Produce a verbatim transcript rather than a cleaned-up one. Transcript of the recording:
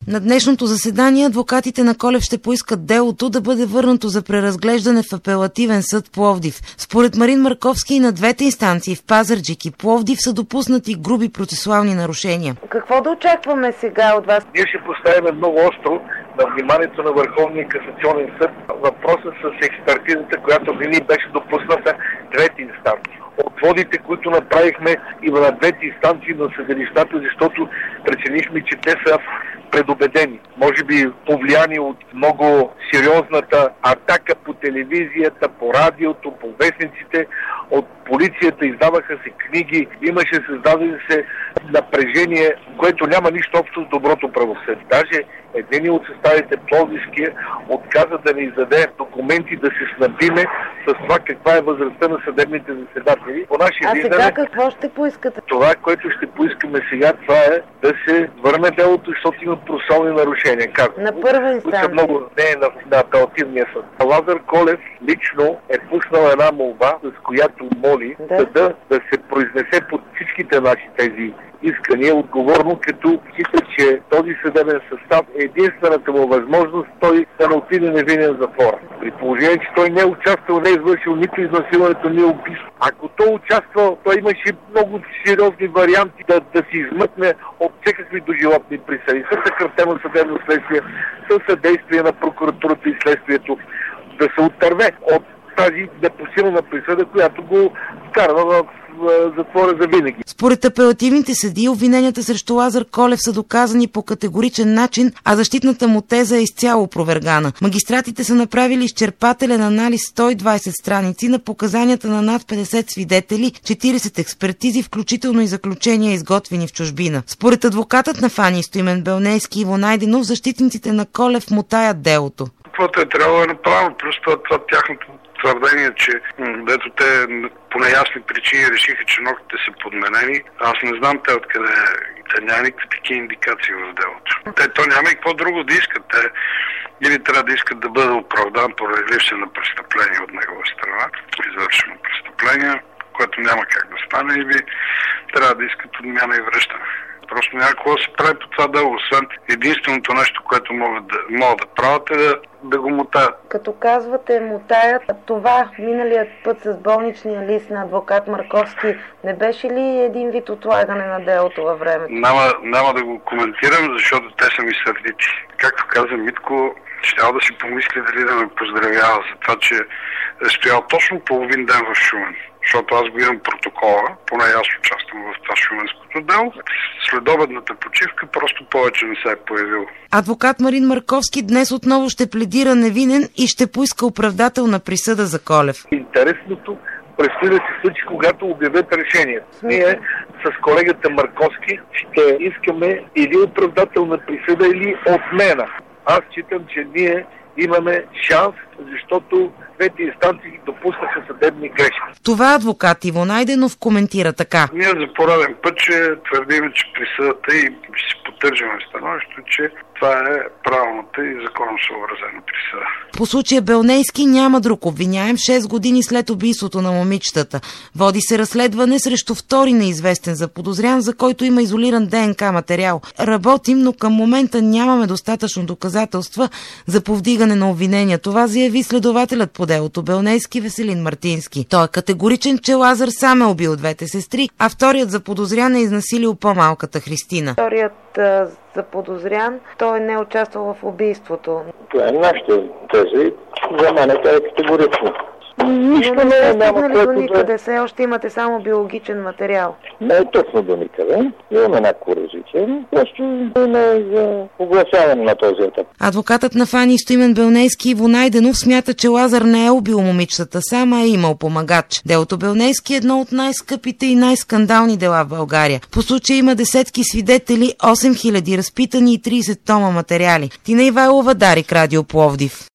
На днешното заседание адвокатите на Колев ще поискат делото да бъде върнато за преразглеждане в апелативен съд Пловдив. Според Марин Марковски и на двете инстанции в Пазарджик и Пловдив са допуснати груби процесуални нарушения. Какво да очакваме сега от вас? Ние ще поставим много остро на вниманието на Върховния касационен съд въпроса с експертизата, която ни беше допусната трети инстанции. Отводите, които направихме и на двете инстанции на съдилищата, защото преценихме, че те са предубедени. Може би повлияни от много сериозната атака по телевизията, по радиото, по вестниците, от полицията, издаваха се книги, имаше създадени се напрежение, което няма нищо общо с доброто правосъдие. Даже един от съставите Пловдивския отказа да ни издаде документи да се снабдиме с това каква е възрастта на съдебните заседатели. По наше а виждане, сега какво ще поискате? Това, което ще поискаме сега, това е да се върне делото, защото има процесуални нарушения. Как? На първа инстанция? Много, не на, на апелативния съд. Лазар Колев лично е пуснал една молба, с която моли да. съда да се произнесе под всичките наши тези искания отговорно, като счита, че този съдебен състав е единствената му възможност той да не отиде невинен в затвора. При положение, че той не е участвал, не е извършил нито изнасилването, ни убийство. Ако той участвал, той имаше много сериозни варианти да, да се измъкне от всякакви доживотни присъди. Със съкратено съдебно следствие, със съдействие на прокуратурата и следствието, да се отърве от тази непосилна присъда, която го вкарва в затвора за винаги. Според апелативните съдии, обвиненията срещу Лазар Колев са доказани по категоричен начин, а защитната му теза е изцяло опровергана. Магистратите са направили изчерпателен анализ сто и двадесет страници на показанията на над петдесет свидетели, четиридесет експертизи, включително и заключения, изготвени в чужбина. Според адвокатът на Фани Стоимен Белнейски Иво Найденов, защитниците на Колев мотаят делото. Каквото е трябвало е направено, плюс това, това тяхното твърдение, че дето те по неясни причини решиха, че ногтите са подменени. Аз не знам те откъде. Те няма никакви такива индикации в делото. Те то няма и какво друго да искат. Те или трябва да искат да бъде оправдан поради липса на престъпление от негова страна, извършено престъпление, което няма как да стане, или трябва да искат отмяна и връщане. Просто няма какво да се прави по това дело, освен единственото нещо, което могат да, могат да правят е да, да го мотаят. Като казвате мотаят, това миналият път с болничния лист на адвокат Марковски не беше ли един вид отлагане на делото във времето? Няма, няма да го коментирам, защото те са ми сърдити. Както каза Митко, щял да си помисли дали да ме поздравява за това, че е стоял точно половин ден в Шумен. Защото аз го имам протокола, поне аз участвам в това шуменското дело. Следобедната почивка просто повече не се е появил. Адвокат Марин Марковски днес отново ще пледира невинен и ще поиска оправдателна присъда за Колев. Интересното предстои да се случи, когато обявят решението. Ние с колегата Марковски ще искаме или оправдателна присъда, или отмена. Аз считам, че ние имаме шанс, защото двете инстанции допуснаха съдебни грешки. Това адвокат Иво Найденов коментира така. Ние за пореден път, че твърдим, че присъдата и ще поддържаме становището, че това е правилната и законосъобразена присъда. По случая Белнейски няма друг обвиняем шест години след убийството на момичетата. Води се разследване срещу втори неизвестен заподозрян, за който има изолиран ДНК материал. Работим, но към момента нямаме достатъчно доказателства за повдигане на обвинения. Това заяви следователят по делото Белнейски Веселин Мартински. Той е категоричен, че Лазар сам е убил двете сестри, а вторият заподозрян е изнасилил по-малката Христина. Вторият заподозрян, той не е участвал в убийството. Това е нашата теза. За мен е категорично. Нищо не, не е, е, няма до което никъде. да... Все още имате само биологичен материал. Не е точно до никъде. Имаме някакво развитие. Просто не е за огласяване на този етап. Адвокатът на Фани Стоимен Белнейски Иво Найденов смята, че Лазар не е убил момичетата сам, а е имал помагач. Делото Белнейски е едно от най-скъпите и най-скандални дела в България. По случая има десетки свидетели, осем хиляди разпитани и тридесет тома материали. Тина Ивайлова, Дарик, Радио Пловдив.